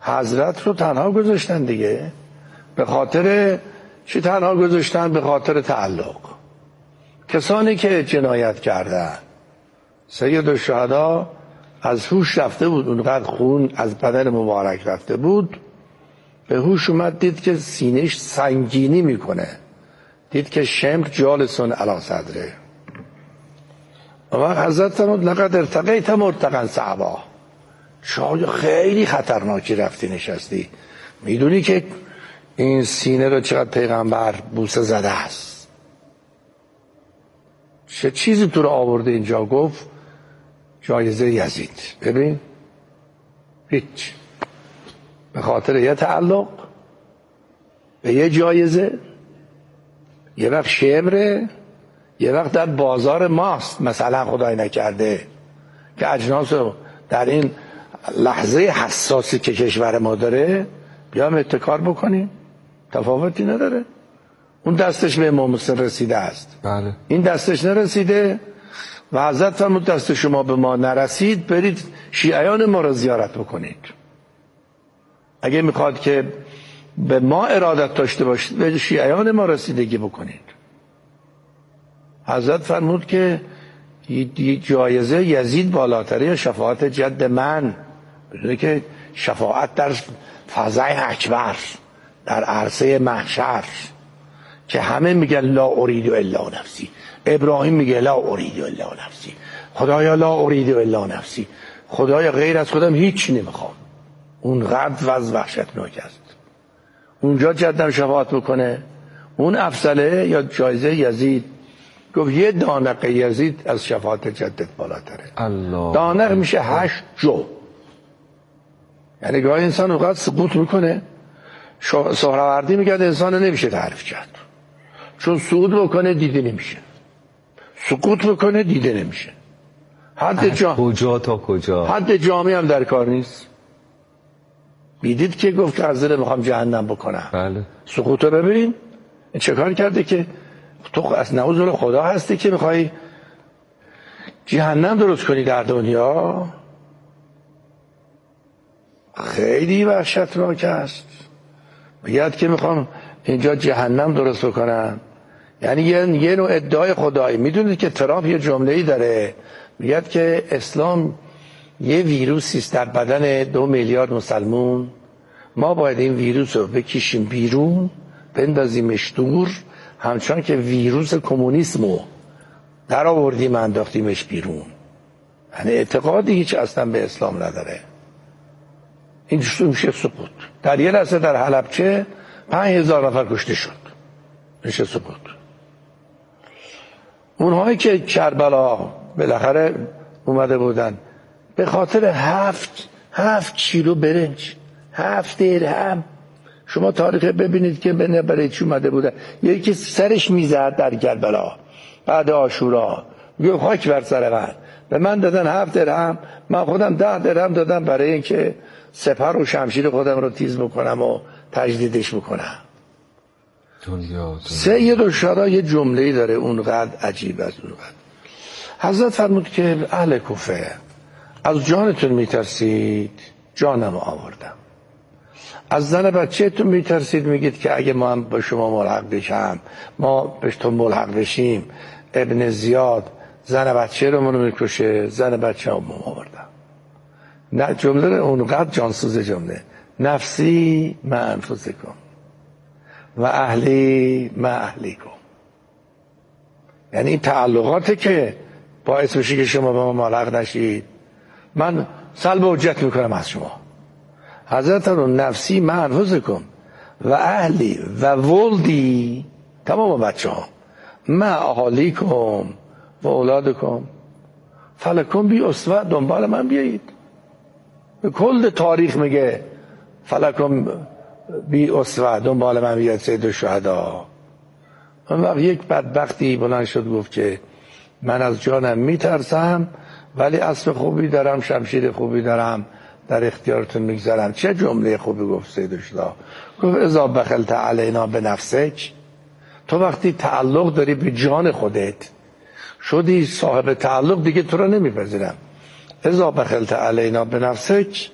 حضرت رو تنها گذاشتن دیگه. به خاطر چی تنها گذاشتن؟ به خاطر تعلق. کسانی که جنایت کردن، سید الشهدا از هوش رفته بود، اونقدر خون از بدن مبارک رفته بود، به هوش اومد، دید که سینه‌اش سنگینی میکنه، دید که شمر جالسون علی صدره. و حضرت فرمود لقد ارتقیت مرتقا صعبا، شاید خیلی خطرناکی رفتی نشستی، میدونی که این سینه رو چقدر پیغمبر بوسه زده است، چه چیزی تو رو آورده اینجا؟ گفت جایزه یزید. ببین هیچ، به خاطر یه تعلق به یه جایزه، یه وقت شمره، یه وقت در بازار ماست مثلا، خدای نکرده که اجناس رو در این لحظه حساسی که کشور ما داره بیام اتکار بکنیم، تفاوتی نداره. اون دستش به امام حسین رسیده است، بله. این دستش نرسیده و حضرت فرمود دست شما به ما نرسید، برید شیعیان ما رو زیارت بکنید. اگه میخواد که به ما ارادت داشته باشید، به شیعیان ما رسیدگی بکنید. حضرت فرمود که جایزه یزید بالاتره یا شفاعت جد من، بدونه که شفاعت در فضای اکبر، در عرصه محشر که همه میگن لا ارید الا نفسی، ابراهیم میگه لا ارید الا نفسی، خدایا لا ارید الا نفسی، خدایا غیر از خودم هیچ نمیخوام. اون قدر وضع وحشتناک است. اونجا جدم شفاعت بکنه. اون افضله یا جایزه یزید، گفت یه دانق یزید از شفاعت جدت بالاتره. الله. دانق میشه 8 جو. یعنی گاهی انسان اوقات سقوط میکنه. سهروردی میگه انسان نمیشه تعریف کرد، چون صعود بکنه دیده نمیشه، سقوط بکنه دیده نمیشه. کجا تا کجا؟ حد جامعه هم در کار نیست. بیدید که گفت که از دل میخوام جهنم بکنم. بله. سقوط رو ببین چه کار کرده که تو از نعوذ خدا هستی که میخوای جهنم درست کنی در دنیا. خیلی وحشتناک است. میگه که میخوام اینجا جهنم درست بکنم، یعنی یه نوع ادعای خدایی. میدونید که ترامپ یه جمله‌ای داره، میگه که اسلام یه ویروسی است در بدن 2 میلیارد مسلمون، ما باید این ویروس رو بکشیم بیرون، بندازیمش دور، همچنان که ویروس کمونیسمو در آوردیم انداختیمش بیرون. یعنی اعتقادی هیچ اصلا به اسلام نداره. این میشه سقوط. در یه لحظه در حلبچه 5000 نفر کشته شد، میشه سقوط. اونهایی که کربلا بالاخره اومده بودن به خاطر 7 کیلو برنج، 7 درهم، شما تاریخ ببینید که برای چی اومده بودن. یکی سرش میزد در کربلا بعد عاشورا، میگه خاک بر سر من، به من دادن 7 درهم، من خودم 10 درهم دادم برای اینکه سپر و شمشیر خودم رو تیز بکنم و تجدیدش بکنم. سید الشهدا یه جمله‌ای داره اونقدر عجیب از اونقدر. حضرت فرمود که اهل کوفه از جانتون میترسید، جانم آوردم. از زن بچه‌تون میترسید، میگید که اگه ما هم به شما ملحق بشم، ما بهتون ملحق بشیم، ابن زیاد زن بچه رو منو میکشه، زن بچه هم آوردم. نه جمله اونقدر جانسوز جمله، نفسی ما انفسکم و اهلی ما اهلیکم. یعنی این تعلقاته که باعث بشه که شما به ما ملحق نشید، من سلب حجت میکنم از شما. حضرت رو نفسی ما انفسکم و اهلی و ولدی، تمام بچه ها، ما اهالیکم و اولادکم فلکم بی اسوه، دنبال من بیایید. به کل تاریخ میگه فلکم بی اسوه، دنبال من بیاید سید الشهدا. اون وقت یک بدبختی بلند شد گفت که من از جانم میترسم ولی اسب خوبی دارم، شمشیر خوبی دارم، در اختیارتون میگذارم. چه جمله خوبی گفت سید الشهدا. گفت اذا بخلت علینا به نفسک، تو وقتی تعلق داری به جان خودت شدی صاحب تعلق، دیگه تو رو نمیپذیرم. اذا بخلت علینا به نفسک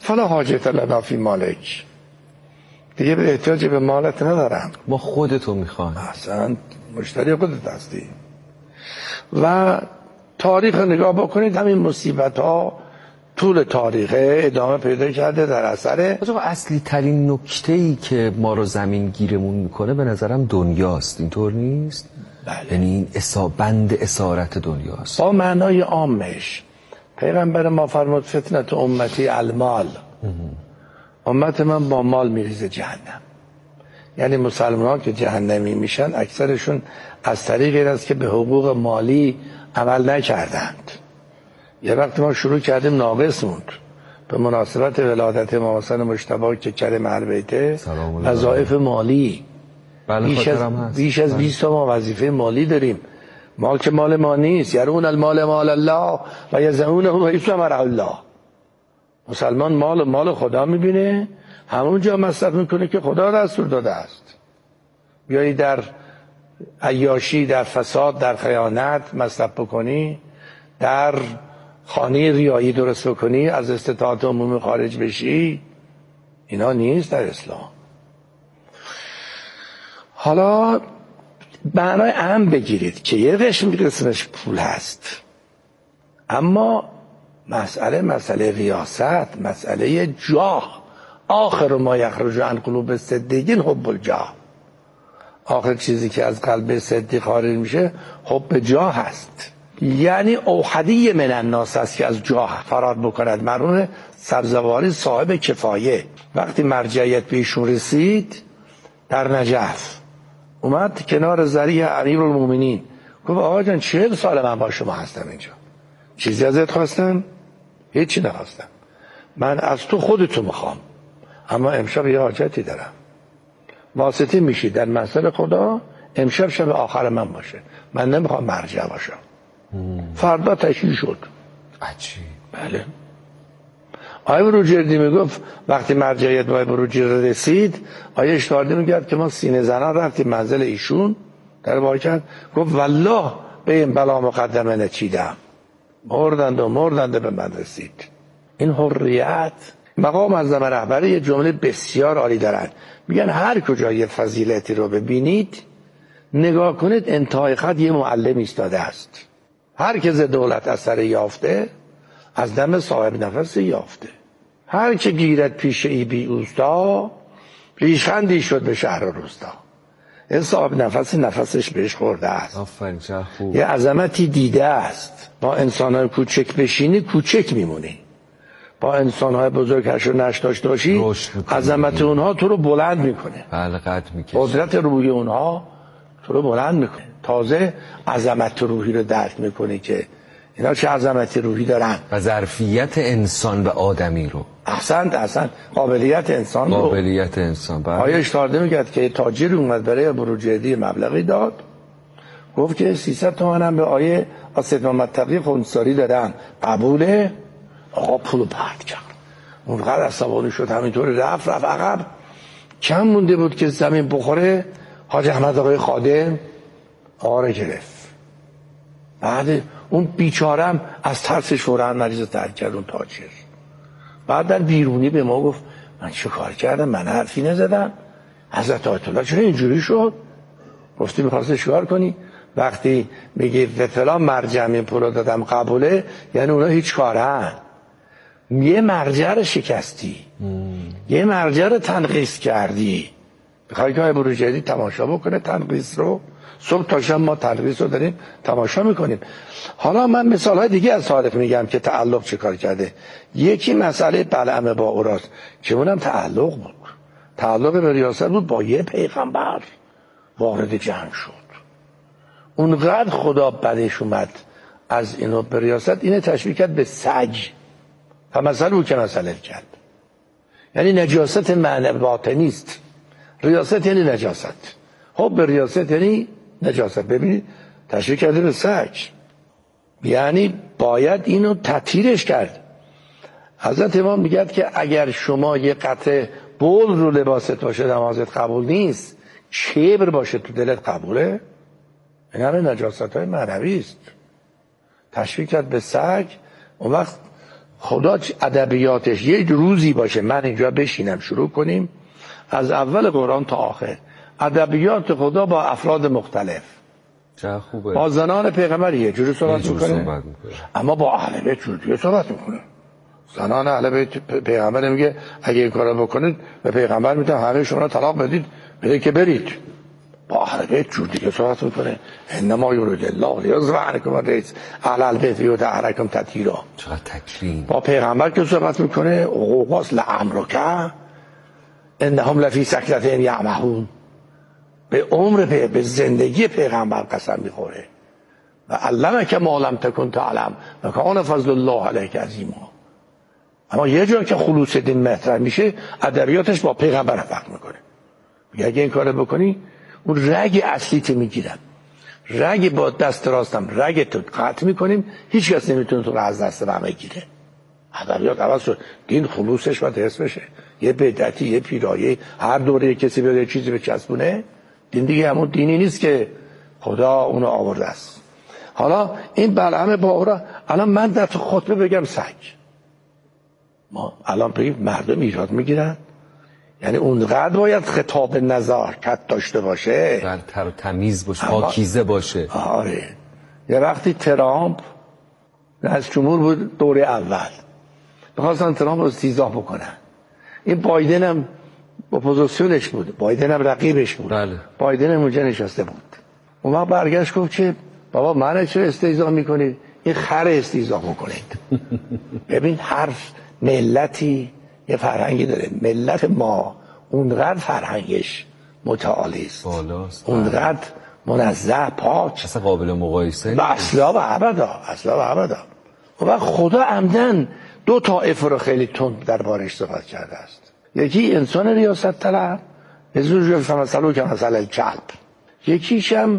فلا حاجت لنا فی مالک، دیگه به احتیاج به مالت ندارم، ما خودتو میخوایم. احسن، مشتری خودت هستی. و تاریخ نگاه بکنید، همین مصیبت ها طول تاریخ ادامه پیدا کرده در اثر اصلی ترین نکته‌ای که ما رو زمین گیرمون میکنه به نظرم دنیاست، اینطور نیست؟ بله. یعنی این بند اسارت دنیاست با معنای عامش. پیغمبر ما فرمود فتنت امتی المال، امت من با مال میریزه جهنم. یعنی مسلمان که جهنمی میشن اکثرشون از طریق این است که به حقوق مالی عمل نکردند. یه وقت ما شروع کردیم ناقص موند به مناسبت ولادت امام حسن مجتبی که کریم اهل بیته، وظایف مالی بیش از 20 تا ما وظیفه مالی داریم. مال که مال ما نیست، یرون المال مال الله و یزعونه و یثمر الله. مسلمان مال خدا میبینه، همونجا مصرف میکنه که خدا دستور داده است. بیایی در عیاشی، در فساد، در خیانت مصرف بکنی، در خانه ریایی درست بکنی، از استطاعت عمومی خارج بشی، اینا نیست در اسلام. حالا معنای اهم بگیرید که یه قسمش پول هست، اما مسئله ریاست، مسئله جاه. آخر ما یخرج عن قلوب الصدیقین حب الجاه. آخر چیزی که از قلب صدیق خارج میشه حب جاه هست. یعنی اوحدی من الناس است که از جاه فرار بکند. مرحوم سبزواری صاحب کفایه وقتی مرجعیت به ایشون رسید در نجف، اومد کنار ذریح امیرالمومنین، گفت آقا جان 40 سال من با شما هستم اینجا، چیزی ازت خواستم؟ هیچی نخواستم، من از تو خودتو میخوام، اما امشب یه حاجتی دارم، واسطه میشی در مسئله خدا، امشب شب آخر من باشه، من نمیخوام مرجع باشم. فردا تشییع شد. عجیب. بله. آیه بروجردی میگفت وقتی مرجعیت با بروجردی رسید، آیه اشتاردی میگرد که ما سینه زنان رفتیم منزل ایشون در بار کرد، گفت والله به این بلا مقدمه نچیدم، مردند به من رسید. این حریت مقام معظم رهبری یه جمله بسیار عالی دارن، میگن هر کجا یه فضیلتی رو ببینید نگاه کنید انتهای خط یه معلم ایستاده است. هر که ز دولت اثر یافته از دم صاحب نفس یافته. هر که گیرد پیش ای بی اوستا ریشخندی شد به شهر و روستا. این صاحب نفسش بهش خورده است. آفرین، چه خوب. یه عظمتی دیده است. با انسان‌های کوچک بشینی کوچک میمونی، با انسان‌های بزرگ هشت و نشت داشته باشی عظمت اونها تو رو بلند میکنه. بله، قد میکشه. قدرت روحی اونها تو رو بلند میکنه. تازه عظمت روحی رو درک میکنی که اینا چه عظمتی روحی دارن و ظرفیت انسان و آدمی رو. احسنت قابلیت انسان رو. قابلیت انسان. آیه اشتارده میگد که تاجر اومد برای بروجردی مبلغی داد، گفت که 300 تومن هم به آیه اسد محمد تقی خونساری دادن، قبوله؟ آقا پولو پرت کرد، اونقدر عصبانی شد همینطور رفت عقب. کم مونده بود که زمین بخوره، حاج احمد آقای خادم آقا رو گرفت. بعد اون بیچارم از ترسش فوراً مریض ترک کرد اون تاجر. بعد در بیرونی به ما گفت من چه کار کردم، من حرفی نزدم، حضرت آیت الله چرا اینجوری شد؟ گفتی می‌خواستی چیکار کنی؟ وقتی میگی به فلان مرجع این پولو دادم قبوله، یعنی اونا هیچ کارن. یه مرجع رو شکستی، یه مرجع رو تنقیص کردی. بخوای که بروجردی تماشا بکنه تنقیص رو، صبح تا شب ما تنقیص رو داریم تماشا میکنیم. حالا من مثالهای دیگه از صادق میگم که تعلق چه کار کرده. یکی مسئله بلعم با اوراست که اونم تعلق بود، تعلق به ریاست بود، با یه پیغمبر وارد جنگ شد. اونقدر خدا بدش اومد از اینو به ریاست، اینه تشبیه کرد به سگ و مسئله او که مسئله کرد. یعنی نجاست معنی باطنی است، ریاست یعنی نجاست، حب ریاست یعنی نجاست. ببینید تشبیه کرده به سگ، یعنی باید اینو تطهیرش کرد. حضرت امام میگه که اگر شما یه قطره بول رو لباست باشه نمازت قبول نیست، کبر باشه تو دلت قبوله؟ این همه نجاست های معنوی است. تشبیه کرد به سگ. اون وقت خدا ادبیاتش یه روزی باشه من اینجا بشینم شروع کنیم از اول قرآن تا آخر ادبیات خدا با افراد مختلف، چه خوبه، با زنان پیغمبر یه جوری صحبت میکنه اما با اهل بیت جوری صحبت میکنه. زنان اهل بیت پیغمبر میگه اگه این کارو بکنید به پیغمبر میگه همه شما طلاق بدید بده که برید. با اهل بیت جور دیگه صحبت میکنه. انما یرید الله لیذهب عنکم الرجس اهل البیت یطهرکم تطهیرا. چقدر تکریم. با پیغمبر که صحبت میکنه اوقاس لعمرک انهم لفی سکرة یعمهون. به زندگی پیغمبر قسم میخوره و علمک ما لم تکن تعلم و کان فضل الله علیک عظیما. اما یه جا که خلوص دین مطرح میشه ادبیاتش با پیغمبر فرق میکنه. میگه اگه این کارو بکنی اون رگ اصلیت میگیرم، رگ با دست راستم رگ تو قطع میکنیم، هیچ کس نمیتونه تو رو از دست من بگیره. ادبیات عوض شد، دین خلوصش باید حس بشه. یه بدعتی یه پیرایه هر دوره کسی بیاد یه چیزی بچسبونه، دین دیگه همون دینی نیست که خدا اونو آورده است. حالا این بلعم باورا الان من در تو خطبه بگم سگ، ما الان بگیم مردم ایراد میگیرن، یعنی اونقدر باید خطاب نزاکت داشته باشه، تر و تمیز باشه، پاکیزه باشه. آره. یه وقتی ترامپ رئیس جمهور بود دوره اول بخواستن ترامپ رو استیضاح بکنن، این بایدن هم اپوزیسیونش بود، بایدن هم رقیبش بود. بله. بایدن هم اونجا نشسته بود. اون وقت برگشت گفت که بابا من چرا استیضاح میکنید؟ این خر استیضاح بکنید. ببین هر ملتی یه فرهنگی داره، ملت ما اونقدر فرهنگش متعالی است، اونقدر منزه پاک، اصلا قابل مقایسه نیست اصلا و ابدا، اصلا و ابدا. و خدا عمدن دو طایفه رو خیلی تند دربارش صحبت کرده است. یکی انسان ریاست طلب ازوج فمثلو که مثل الکلب، یکیش هم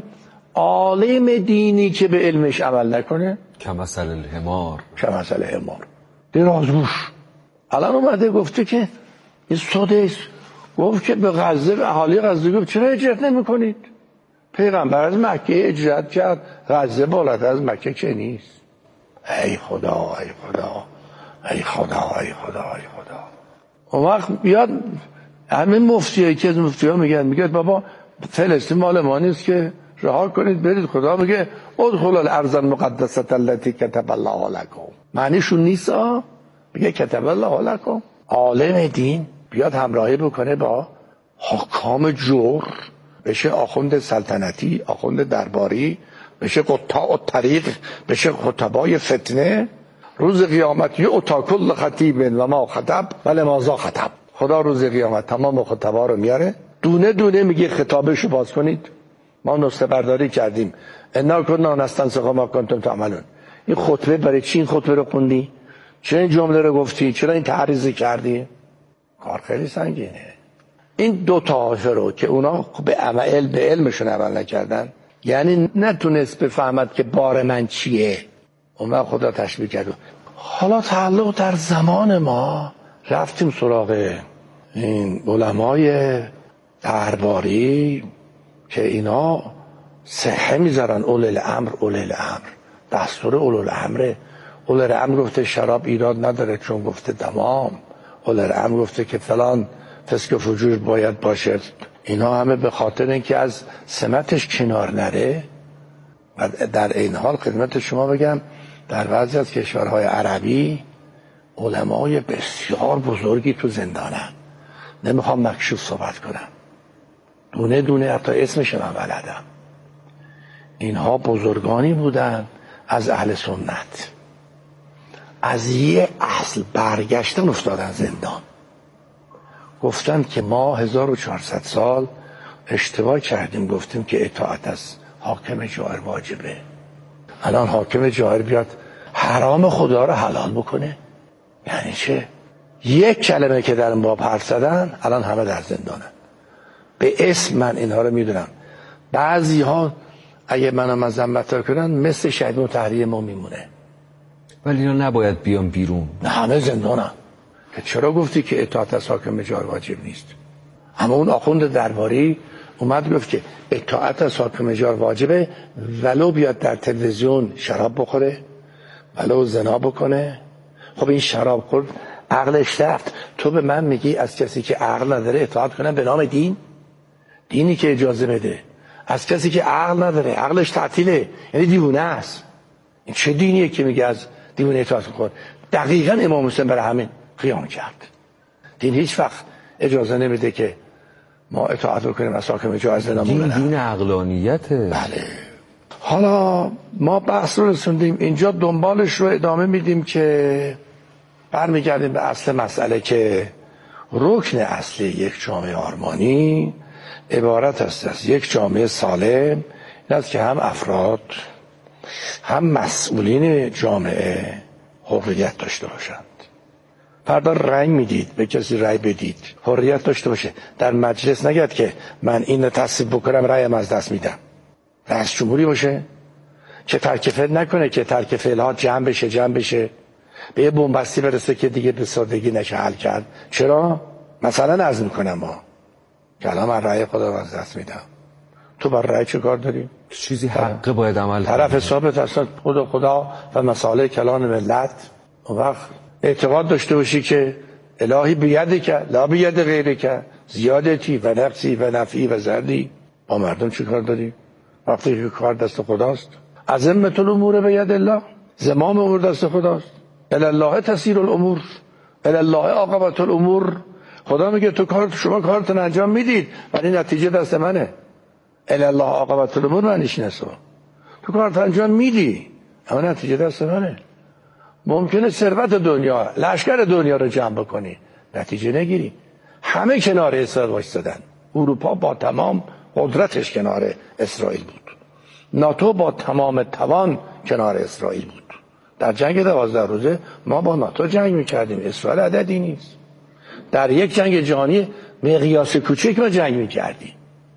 عالم دینی که به علمش عمل نکنه که مثل الحمار، که مثل الحمار درازگوش. الان اومده گفته که این سودش گفت که به غزه اهالی غزه گفت چرا هجرت نمی کنید؟ پیغمبر از مکه هجرت کرد، غزه بالاتر از مکه که نیست. ای خدا ای خدا ای خدا ای خدا ای خدا. اون وقت بیاد همین مفتیایی که از مفتی‌ها میگه بابا فلسطین مال ما نیست که رها کنید برید. خدا میگه ادخلوا الارض المقدسه التي كتب الله لكم. معنیشون نیست میگه کتب الله لكم. عالم دین بیاد همراهی بکنه با حکام جور، بشه آخوند سلطنتی، آخوند درباری، بشه قطاع الطریق، بشه خطبای فتنه. روز قیامت یؤتی کل خطیب و ما خطب و لماذا خطب. خدا روز قیامت تمام خطبا رو میاره دونه دونه میگه خطابشو باز کنید، ما نسخه برداری کردیم، انا کنا نستنسخ ما کنتم تعملون. این خطبه برای چی این خطبه رو خوندی؟ چرا این جمله رو گفتی؟ چرا این تعریض کردی؟ کار خیلی سنگینه. این دو طایفه رو که اونا به علمشون عمل نکردن، یعنی نتونست بفهمد که بار من چیه، اون خدا تشبیه کرد. حالا تعلق در زمان ما رفتیم سراغ این علمای درباری که اینا صحه میذارن اول الامر دستور اول الامر گفته شراب ایراد نداره چون گفته تمام، اول الامر گفته که فلان فسق و فجور باید باشه. اینا همه به خاطر اینکه از سمتش کنار نره. و در این حال خدمت شما بگم در بعضی از کشورهای عربی علمای بسیار بزرگی تو زندانن. نمیخوام مکشوف صحبت کنم، دونه دونه حتی اسمش من بلدم. اینها بزرگانی بودن از اهل سنت، از یه اصل برگشتن افتادن زندان. گفتن که ما 1400 سال اشتباه کردیم، گفتیم که اطاعت از حاکم جائر واجبه. الان حاکم جائر بیاد حرام خدا رو حلال بکنه، یعنی چه؟ یک کلمه که در باب حرف زدن الان همه در زندانن. به اسم من اینها رو میدونم. بعضی ها اگه منو مذمت کنن مثل شهید مطهری ما میمونه، ولی اینا نباید بیان بیرون. نه همه زندانن. که چرا گفتی که اطاعت از حاکم جائر واجب نیست؟ اما اون آخوند درباری اومد گفت که اطاعت از حاکم جائر واجبه، ولو بیاد در تلویزیون شراب بخوره، ولو زنا بکنه، خب این شراب خورد عقلش رفت. تو به من میگی از کسی که عقل نداره اطاعت کنم به نام دین؟ دینی که اجازه بده. از کسی که عقل نداره، عقلش تعطیله، یعنی دیوونه است. این چه دینیه که میگه از دیوونه اطاعت کن؟ دقیقاً امام حسین برای همین قیام کرد. دین هیچ وقت اجازه نمیده که ما اطاعت کنیم از حاکم جایز نمونه. دین عقلانیته. بله. حالا ما بحث رو رسوندیم اینجا، دنبالش رو ادامه میدیم که برمیگردیم به اصل مسئله که رکن اصلی یک جامعه آرمانی عبارت است از یک جامعه سالم، این است که هم افراد هم مسئولین جامعه حریت داشته باشند. فردا رأی میدید، به کسی رأی بدید، حریت داشته باشه. در مجلس نگید که من این تصویب بکنم رأیم از دست میدم. رئیس جمهوری باشه که ترک فعل نکنه، که ترک فعلها جمع بشه به یه بنبستی برسه که دیگه به سادگی نشه حل کرد. چرا؟ مثلا عرض میکنم ما که الان من رأی خودم از دست میدم، تو بر رأی چه کار داری؟ چیزی حقه باید عمل کنی. طرف ثابت اصلا خدا و مسائل کلان ملت. اون وقت اعتقاد داشته باشی که الهی بیده که لا بید غیره که زیادتی و نقصی و نفعی و زردی. با مردم چه کار داری؟ وقتی که کار دست خداست. عظمت الامور بید الله، زمام امور دست خداست. الی الله تسیر الامور، الی الله عاقبت الامور. خدا میگه تو شما کارتون انجام میدید ولی نتیجه دست منه. الی الله عاقبت الامور معنیش اینه تو کارت انجام میدی اما نتیجه دست منه. ممکنه ثروت دنیا، لشکر دنیا رو جمع بکنی نتیجه نگیری. همه کنار اسرائیل وایسادن. اروپا با تمام قدرتش کنار اسرائیل بود، ناتو با تمام توان کنار اسرائیل بود. در جنگ 12 روزه ما با ناتو جنگ میکردیم، اسرائیل عددی نیست. در یک جنگ جهانی مقیاس کوچک ما جنگ میکردیم.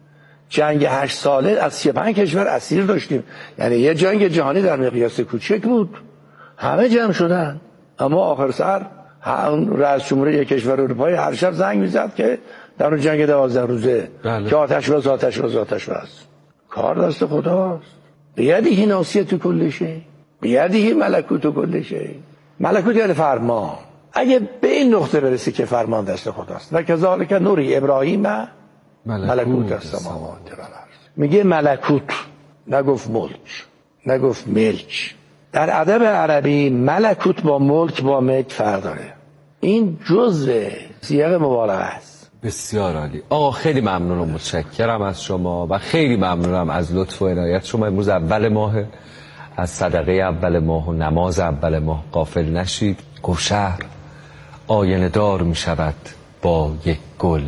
جنگ 8 ساله از 35 کشور اسیر داشتیم، یعنی یه جنگ جهانی در مقیاس کوچک بود. همه جمع شدن، اما آخر سر رئیس جمهوری یک کشور اروپایی هر شب زنگ میزد که در اون جنگ 12 روزه که آتش بس. کار دست خداست. بیدیه ناصیت کل شیء، بیدیه ملکوت کل شیء. ملکوت یعنی فرمان. اگه به این نقطه برسی که فرمان دست خداست و کذالک نوری ابراهیم ملکوت السماوات و الارض. میگه ملکوت، نگفت ملک، نگفت ملک. در ادب عربی ملکوت با ملک با ملک فرق داره. این جزء سیاق مبالغه است. بسیار عالی. آقا خیلی ممنون و متشکرم از شما و خیلی ممنونم از لطف و عنایت شما. امروز اول ماه، از صدقه اول ماه و نماز اول ماه غافل نشید. گفت شهر آینه دار می شود با یک گل،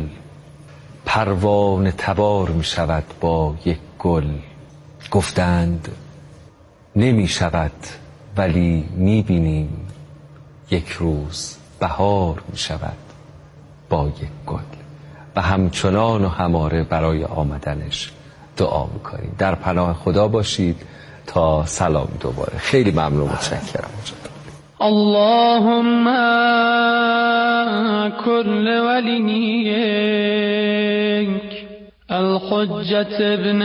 پروانه تبار می شود با یک گل. گفتند نمی شود ولی می بینیم یک روز بهار می شود با یک گل. و همچنان و هماره برای آمدنش دعا میکنیم. در پناه خدا باشید تا سلام دوباره. خیلی ممنون و متشکرم. اللهم كل وليك الحجة ابن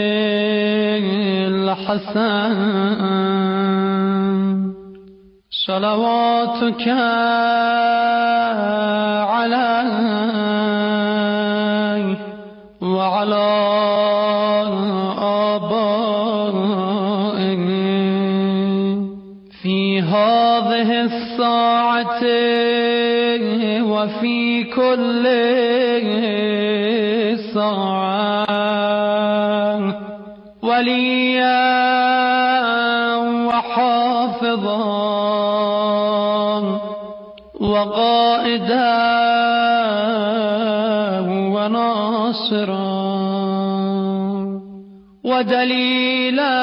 الحسن صلواتك عليه وعلى آبائه في هذه الساعة وفي كل ساعة وليا وحافظا وقائدا وناصرا ودليلا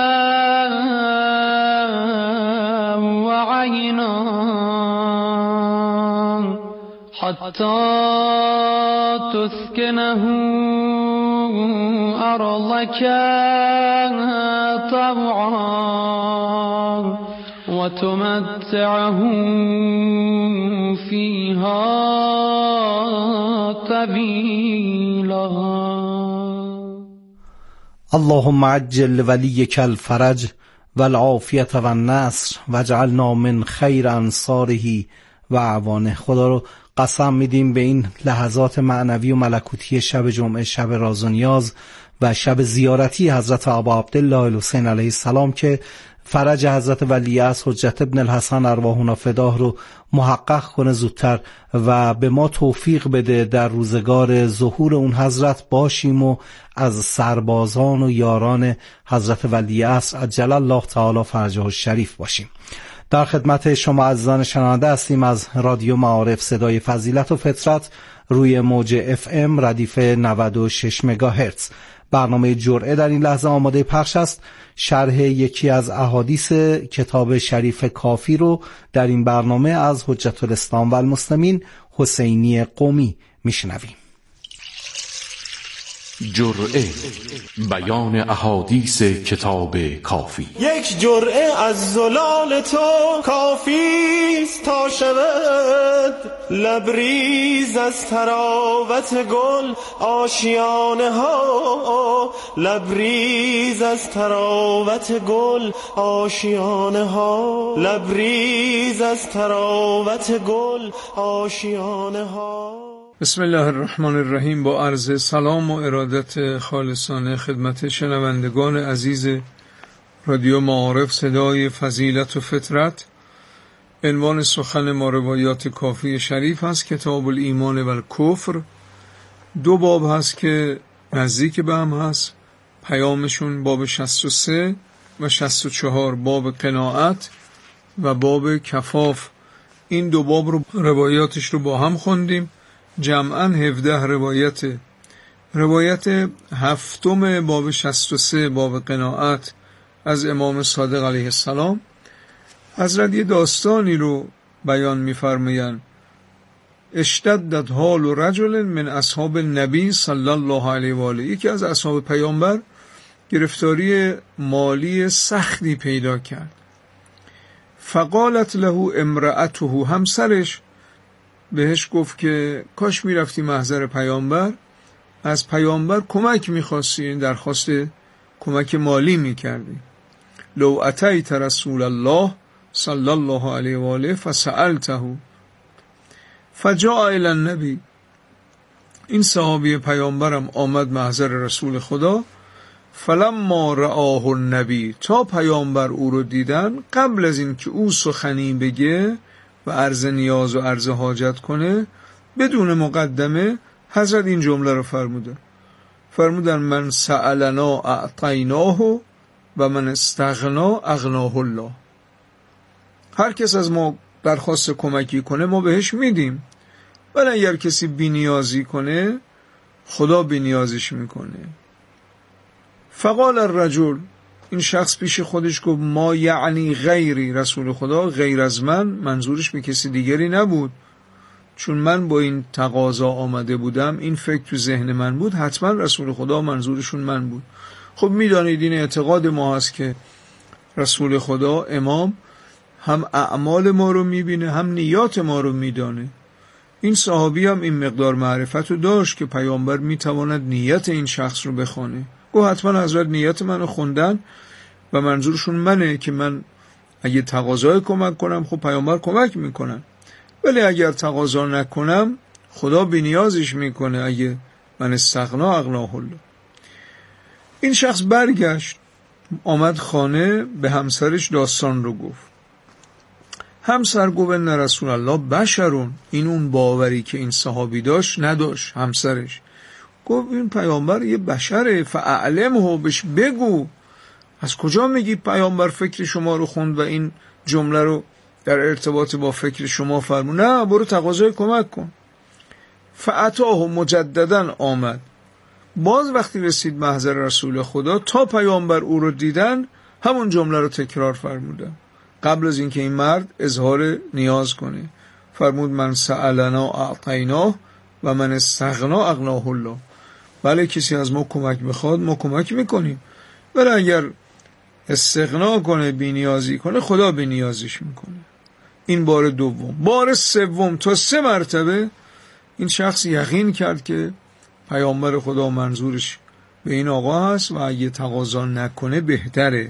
وعينا حتى تسكنه أرضك طوعا وتمتعه فيها طويلا. اللهم عجل وليك الفرج و العافیة و النصر وجعلنا من خیر انصاره و اعوانه. خدا رو قسم میدیم به این لحظات معنوی و ملکوتی شب جمعه، شب راز و نیاز و شب زیارتی حضرت ابا عبدالله الحسین علیه السلام که فرج حضرت ولیعصر حجت ابن الحسن ارواحنا فداه رو محقق کنه زودتر و به ما توفیق بده در روزگار ظهور اون حضرت باشیم و از سربازان و یاران حضرت ولیعصر عجل الله تعالی فرجه الشریف باشیم. در خدمت شما عزیزان شنونده هستیم از رادیو معارف صدای فضیلت و فطرت روی موج FM ردیف 96 مگاهرتز. برنامه جرعه در این لحظه آماده پخش است. شرح یکی از احادیث کتاب شریف کافی رو در این برنامه از حجت الاسلام و المسلمین حسینی قمی میشنویم. جرعه، بیان احادیث کتاب کافی. یک جرعه از زلال تو کافیست تا شود لبریز از تراوت گل آشیانه ها، لبریز از تراوت گل آشیانه ها، لبریز از تراوت گل آشیانه ها. بسم الله الرحمن الرحیم. با عرض سلام و ارادت خالصانه خدمت شنوندگان عزیز رادیو معارف صدای فضیلت و فطرت، عنوان سخن ما روایات کافی شریف هست. کتاب الایمان و الکفر. 2 باب هست که نزدیک به هم هست، پیامشون باب 63 و 64، باب قناعت و باب کفاف. این 2 باب رو روایاتش رو با هم خوندیم، جمعاً 17 روایت. روایت 7 باب 63 باب قناعت از امام صادق علیه السلام، حضرت یه داستانی رو بیان می‌فرمایند. اشتدت حال رجل من اصحاب النبی صلی الله علیه و آله، یکی از اصحاب پیامبر گرفتاری مالی سختی پیدا کرد. فقالت له امرأته، همسرش بهش گفت که کاش میرفتی محضر پیامبر، از پیامبر کمک میخواستی، درخواست کمک مالی میکردی. لو اتیت رسول الله صلی الله علیه و آله فسألته فجاء الی النبی. این صحابی پیامبرم آمد محضر رسول خدا. فلما رآه النبی، تا پیامبر او رو دیدن، قبل از این که او سخنی بگه و عرض نیاز و عرض حاجت کنه، بدون مقدمه حضرت این جمله رو فرمودن من سألنا اعطیناه و من استغنا اغناه الله. هر کس از ما درخواست کمکی کنه ما بهش میدیم، ولی اگر کسی بی‌نیازی کنه خدا بی‌نیازش میکنه. فقال الرجل، این شخص پیش خودش گفت ما یعنی غیری، رسول خدا غیر از من، منظورش به کسی دیگری نبود، چون من با این تقاضا آمده بودم، این فکر تو ذهن من بود، حتما رسول خدا منظورشون من بود. خب میدانید این اعتقاد ما هست که رسول خدا امام هم اعمال ما رو میبینه هم نیات ما رو میدانه. این صحابی هم این مقدار معرفت رو داشت که پیامبر میتواند نیت این شخص رو بخونه. گفت حتما حضرت نیت منو خوندن و منظورشون منه که من اگه تقاضای کمک کنم خب پیامبر کمک میکنن، ولی اگر تقاضا نکنم خدا بی‌نیازش میکنه. اگه من استغنا اغناه الله. این شخص برگشت آمد خانه، به همسرش داستان رو گفت. همسر گفت ان رسول الله بشرون، این اون باوری که این صحابی داشت نداشت. همسرش گفت این پیامبر یه بشره، فاعلمه، بهش بگو. از کجا میگی پیامبر فکر شما رو خوند و این جمله رو در ارتباط با فکر شما فرمود؟ نه، برو تقاضای کمک کن. فاتاه، مجددا آمد. باز وقتی رسید محضر رسول خدا، تا پیامبر او رو دیدن همون جمله رو تکرار فرمودن، قبل از اینکه این مرد اظهار نیاز کنه. فرمود من سألنا اعطیناه و من استغنا اغناه الله. بله، کسی از ما کمک بخواد ما کمک میکنیم، ولی اگر استغنا کنه، بی‌نیازی کنه، خدا بی‌نیازیش میکنه. این بار دوم. بار سوم تا 3 مرتبه این شخص یقین کرد که پیامبر خدا منظورش به این آقا هست و اگه تقاضا نکنه بهتره.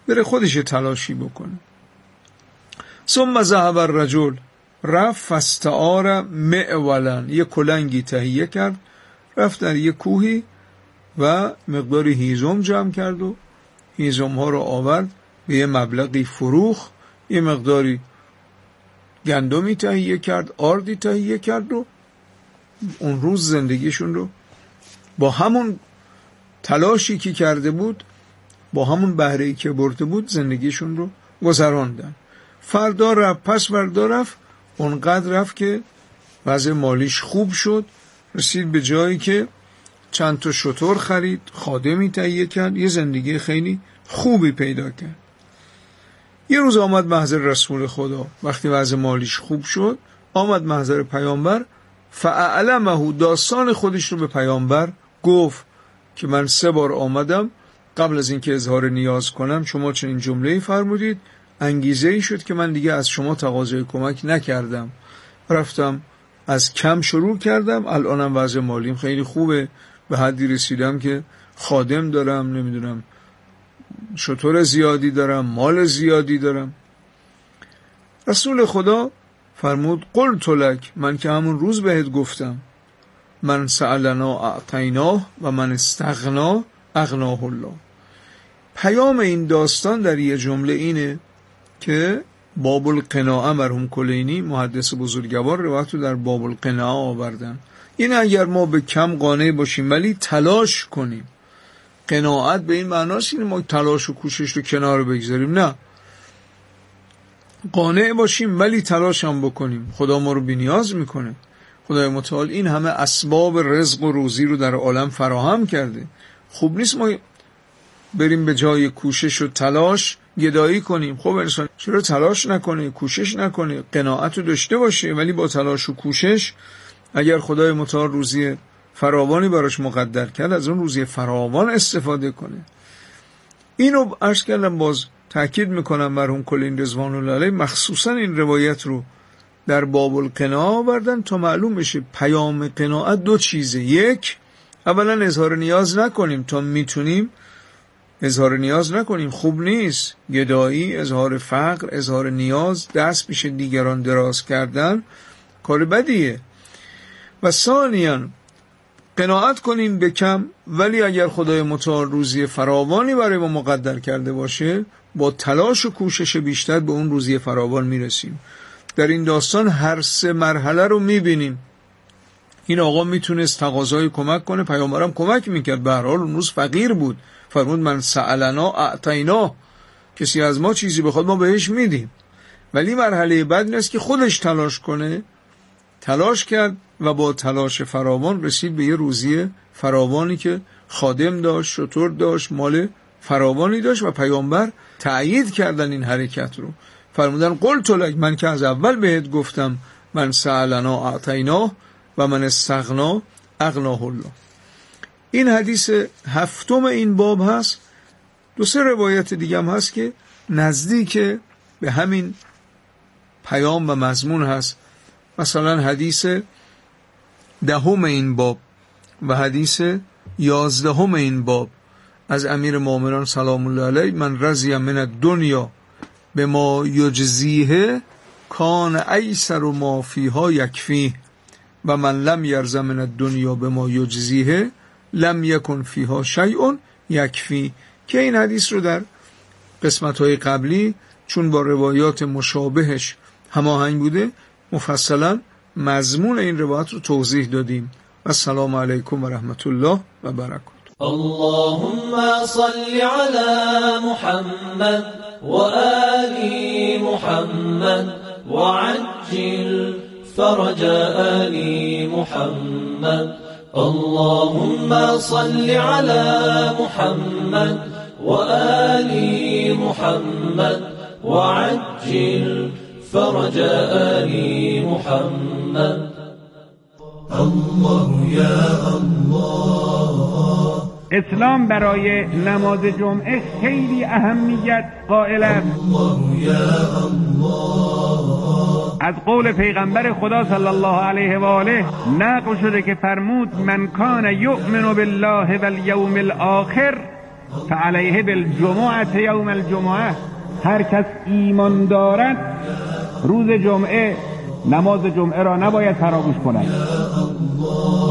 بره خودش تلاشی بکنه. ثم ذهب الرجل، رفت فاستعار معولا، یه کلنگی تهیه کرد، رفت در یه کوهی و مقداری هیزم جمع کرد و هیزم ها رو آورد به یه مبلغی فروخ، یه مقداری گندمی تهیه کرد، آردی تهیه کرد و اون روز زندگیشون رو با همون تلاشی که کرده بود، با همون بهره‌ای که برده بود زندگیشون رو گذراندن. فردا رفت، پس فردا رفت، اونقدر رفت که وضع مالیش خوب شد، رسید به جایی که چند تا شتر خرید، خادمی تهیه کرد، یه زندگی خیلی خوبی پیدا کرد. یه روز آمد محضر رسول خدا، وقتی وضع مالیش خوب شد آمد محضر پیامبر، فاعلمه، داستان خودش رو به پیامبر گفت که من 3 بار آمدم، قبل از اینکه اظهار نیاز کنم شما چنین جمله‌ای فرمودید، انگیزه‌ای شد که من دیگه از شما تقاضای کمک نکردم، رفتم از کم شروع کردم، الانم وضع مالیم خیلی خوبه، به حدی رسیدم که خادم دارم، نمیدونم شتر زیادی دارم، مال زیادی دارم. رسول خدا فرمود قلت لک، من که همون روز بهت گفتم، من سألنا اعطیناه و من استغنا اغناه الله. پیام این داستان در یه جمله اینه که باب القناعه مرحوم کلینی محدث بزرگوار روایت رو در باب القناعه آوردن. این اگر ما به کم قانع باشیم ولی تلاش کنیم، قناعت به این معناست این ما تلاش و کوشش رو کنار بگذاریم، نه، قانع باشیم ولی تلاش هم بکنیم. خدا ما رو بی‌نیاز میکنه، خدای متعال این همه اسباب رزق و روزی رو در عالم فراهم کرده. خوب نیست ما بریم به جای کوشش و تلاش گدایی کنیم. خب انسان چرا تلاش نکنه، کوشش نکنه، قناعت رو داشته باشه، ولی با تلاش و کوشش اگر خدای متعال روزی فراوانی براش مقدر کرد از اون روزی فراوان استفاده کنه. اینو عرض کردم، باز تأکید میکنم مرحوم کلینی رضوان الله علیه مخصوصا این روایت رو در باب القناعه آوردن تا معلوم بشه پیام قناعت 2 چیزه. یک، اولا اظهار نیاز نکنیم، تا میتونیم اظهار نیاز نکنیم، خوب نیست. گدایی، اظهار فقر، اظهار نیاز، دست پیش دیگران دراز کردن کار بدیه. و ثانیاً قناعت کنیم به کم، ولی اگر خدای متعال روزی فراوانی برای ما مقدر کرده باشه با تلاش و کوشش بیشتر به اون روزی فراوان میرسیم. در این داستان هر 3 مرحله رو میبینیم. این آقا میتونست تقاضای کمک کنه، پیامبرم کمک میکرد، به هر حال اون روز فقیر بود، فرمود من سألنا اعطینا، کسی از ما چیزی بخواد ما بهش میدیم. ولی مرحله بعد این است که خودش تلاش کنه. تلاش کرد و با تلاش فراوان رسید به یه روزی فراوانی که خادم داشت، شتر داشت، مال فراوانی داشت و پیامبر تأیید کردن این حرکت رو، فرمودن قلت لک، من که از اول بهت گفتم من سألنا اعطیناه و من استغنا اغناه الله. این حدیث 7 این باب هست. 2-3 روایت دیگه هم هست که نزدیک به همین پیام و مضمون هست. مثلا حدیث 10 این باب و حدیث 11 این باب از امیر مومنان سلام الله علیه، من رضی من الدنیا به ما یجزیه کان ایسر ما فیها یکفیه و من لم یرض من الدنیا به ما یجزیه لم یکن فیها شیء یکفی. که این حدیث رو در قسمت‌های قبلی چون با روایات مشابهش هماهنگ بوده مفصلا مضمون این روایت رو توضیح دادیم. السلام علیکم و رحمت الله و برکاته. اللهم صل على محمد وآل محمد وعجل فرج آل محمد. اللهم صل على محمد وآل محمد وعجل فرج آل محمد. الله یا الله. اسلام برای نماز جمعه خیلی اهمیت قائل است. الله یا الله. از قول پیغمبر خدا صلی الله علیه و آله نقل شده که فرمود من کان یؤمن بالله والیوم الاخر فعلیه بالجمعه یوم الجمعه، هر کس ایمان دارد روز جمعه نماز جمعه را نباید فراموش کند.